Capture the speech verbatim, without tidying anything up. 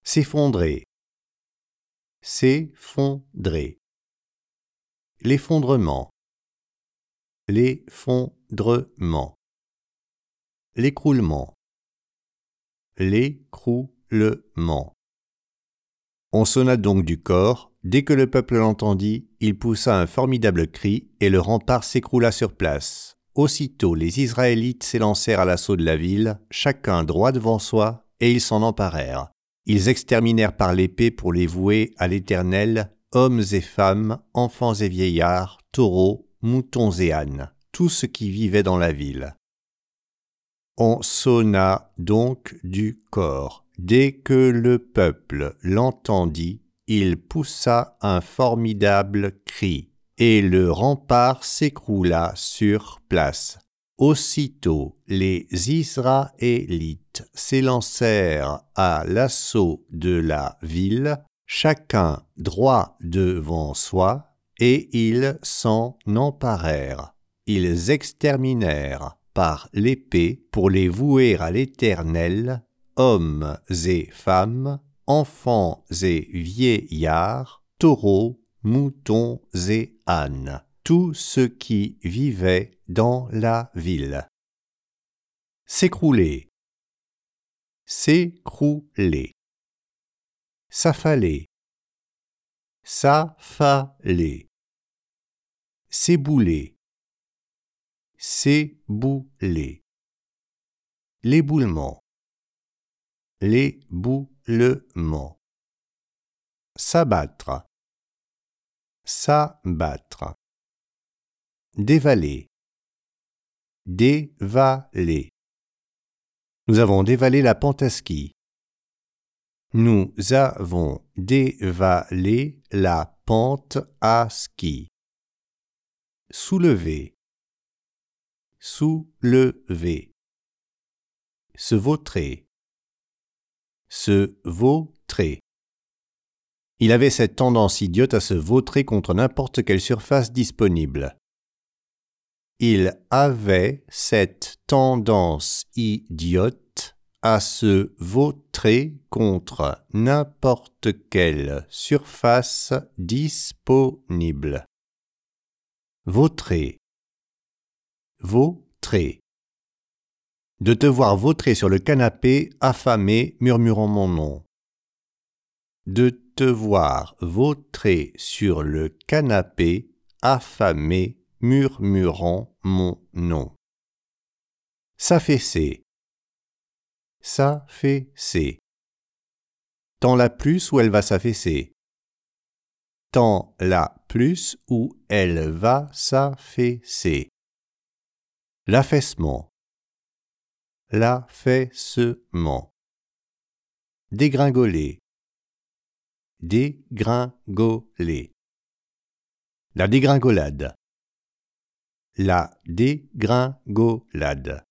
S'effondrer, s'effondrer. L'effondrement, l'effondrement. L'écroulement, l'écroulement. On sonna donc du cor. Dès que le peuple l'entendit, il poussa un formidable cri et le rempart s'écroula sur place. Aussitôt les Israélites s'élancèrent à l'assaut de la ville, chacun droit devant soi, et ils s'en emparèrent. Ils exterminèrent par l'épée pour les vouer à l'Éternel, hommes et femmes, enfants et vieillards, taureaux, moutons et ânes, tout ce qui vivait dans la ville. On sonna donc du cor. Dès que le peuple l'entendit, il poussa un formidable cri, et le rempart s'écroula sur place. Aussitôt les Israélites s'élancèrent à l'assaut de la ville, chacun droit devant soi, et ils s'en emparèrent. Ils exterminèrent par l'épée pour les vouer à l'Éternel, hommes et femmes, enfants et vieillards, taureaux, moutons et ânes, tout ce qui vivait dans la ville. S'écrouler, s'écrouler. S'affaler, s'affaler. S'ébouler, s'ébouler. L'éboulement, l'éboulement. S'abattre, s'abattre. Dévaler, dévaler. Nous avons dévalé la pente à ski. Nous avons dévalé la pente à ski. Soulever, soulever. Se vautrer, se vautrer. Il avait cette tendance idiote à se vautrer contre n'importe quelle surface disponible. Il avait cette tendance idiote à se vautrer contre n'importe quelle surface disponible. Vautrer, vautrer. De te voir vautrer sur le canapé, affamé, murmurant mon nom. De te voir vautrer sur le canapé, affamé, murmurant mon nom. S'affaisser, s'affaisser. Tends-la plus ou elle va s'affaisser. Tends-la plus ou elle va s'affaisser. L'affaissement, l'affaissement. Dégringoler, dégringoler. La dégringolade, la dégringolade.